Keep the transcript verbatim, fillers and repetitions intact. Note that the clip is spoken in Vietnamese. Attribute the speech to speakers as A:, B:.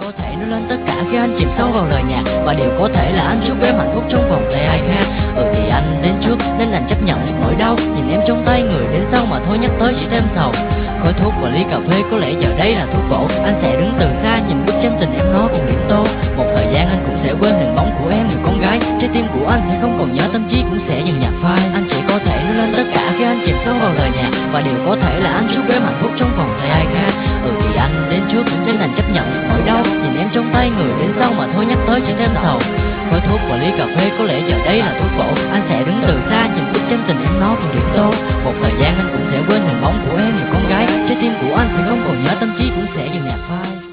A: có thể nói lên tất cả khi anh chìm sâu vào lời nhạc, và điều có thể là anh chúc em hạnh phúc trong vòng tay ai khác. Ừ thì anh đến trước nên đành chấp nhận nỗi đau, nhìn em trong tay người đến sau mà thôi nhắc tới chỉ thêm sầu. Khói thuốc và ly cà phê có lẽ giờ đây là thuốc bổ, anh sẽ đứng từ xa nhìn bức tranh tình em nó cùng điểm tô. Một thời gian anh cũng sẽ quên hình bóng của em người con gái, trái tim của anh sẽ không còn nhớ, tâm trí cũng sẽ dần nhạt phai. Anh chỉ có thể nói lên tất cả khi anh chìm sâu vào lời nhạc, và điều có thể là anh chúc em hạnh phúc trong vòng tay ai khác. Ừ thì anh đến trước nên đành chấp nhận nỗi đau, nhìn em trong tay người đến sau mà thôi nhắc tới chỉ thêm sầu. Khói thuốc và ly cà phê có lẽ giờ đây là thuốc bổ, anh sẽ đứng từ xa nhìn bức tranh tình em nó cùng điểm tô. Một thời gian anh cũng sẽ quên hình bóng của em người con gái, trái tim của anh sẽ không còn nhớ, tâm trí cũng sẽ dần nhạt phai.